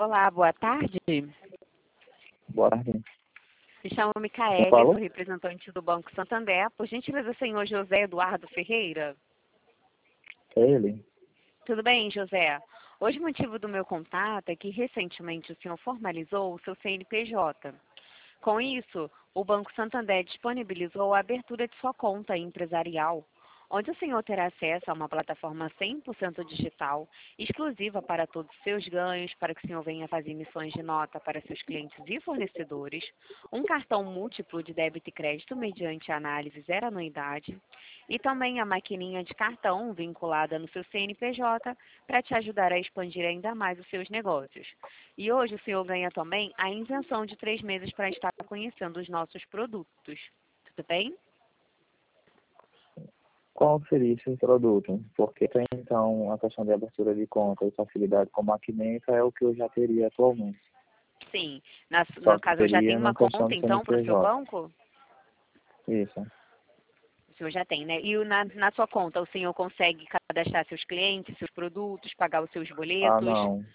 Olá, boa tarde. Boa tarde. Me chamo Quem Micaele, fala? sou representante do Banco Santander. Por gentileza, senhor José Eduardo Ferreira. É ele? Tudo bem, José? Hoje o motivo do meu contato é que recentemente o senhor formalizou o seu CNPJ. Com isso, o Banco Santander disponibilizou a abertura de sua conta empresarial, onde o senhor terá acesso a uma plataforma 100% digital, exclusiva para todos os seus ganhos, para que o senhor venha fazer emissões de nota para seus clientes e fornecedores, um cartão múltiplo de débito e crédito mediante análise zero anuidade, e também a maquininha de cartão vinculada no seu CNPJ para te ajudar a expandir ainda mais os seus negócios. E hoje o senhor ganha também a isenção de 3 meses para estar conhecendo os nossos produtos. Tudo bem? Qual seria esse produto? Porque até então a questão de abertura de conta e facilidade com maquineta é o que eu já teria atualmente. Sim. Só No que caso, já tem seria uma na questão conta, do então, para o seu CNPJ. banco? Isso. O senhor já tem, né? E na sua conta, o senhor consegue cadastrar seus clientes, seus produtos, pagar os seus Ah, boletos? não.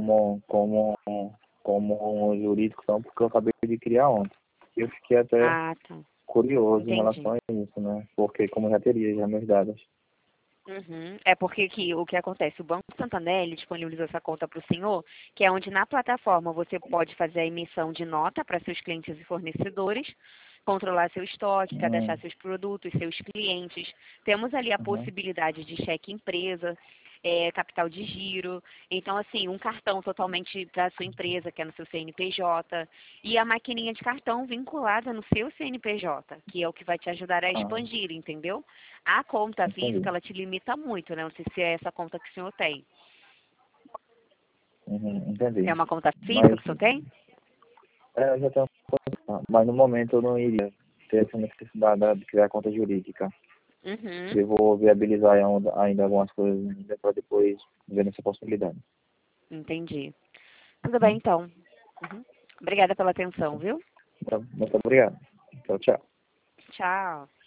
Como um jurídico não, porque eu acabei de criar ontem. Eu fiquei até Ah, tá. curioso em Entendi. relação a isso, né? Porque como já teria já meus dados. Uhum. É porque o que acontece? O Banco Santander ele disponibilizou essa conta para o senhor, que é onde na plataforma você pode fazer a emissão de nota para seus clientes e fornecedores, controlar seu estoque, cadastrar Hum, seus produtos, seus clientes. Temos ali a uhum. possibilidade de cheque empresa, capital de giro. Então, assim, um cartão totalmente para a sua empresa, que é no seu CNPJ, e a maquininha de cartão vinculada no seu CNPJ, que é o que vai te ajudar a Ah, expandir, entendeu? A conta física, entendi. ela te limita muito, né? Não sei se é essa conta que o senhor tem. Uhum, É entendi. uma conta física Mas que o senhor tem? eu já tenho. Mas no momento eu não iria ter essa necessidade de criar conta jurídica. Uhum. Eu vou viabilizar ainda algumas coisas ainda para depois ver essa possibilidade. Entendi. Tudo bem, Né? então. Uhum. Obrigada pela atenção, viu? Muito obrigado. Tchau, tchau. Tchau.